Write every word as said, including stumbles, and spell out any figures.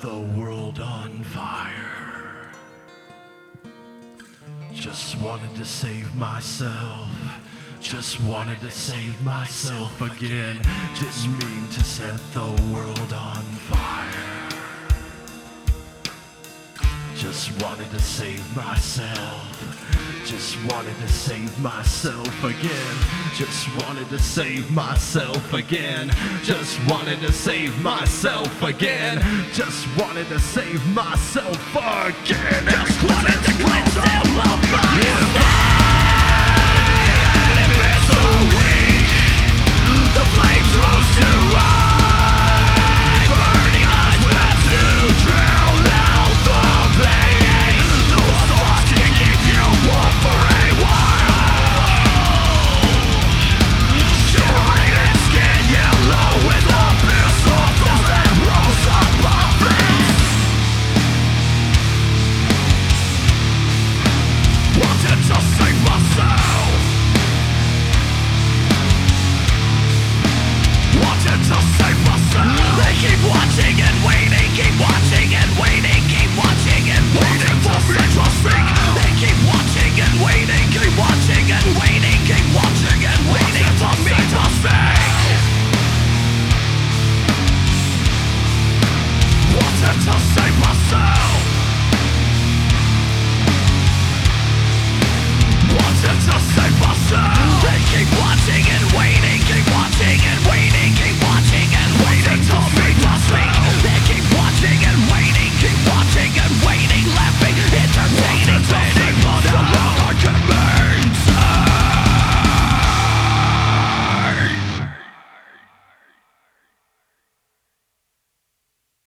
the world on fire. Just wanted to save myself. Just wanted to save myself again. Didn't mean to set the world on fire. Just wanted to save myself. Just wanted to save myself again. Just wanted to save myself again. Just wanted to save myself again. Just wanted to save myself again. Just wanted to cleanse all of my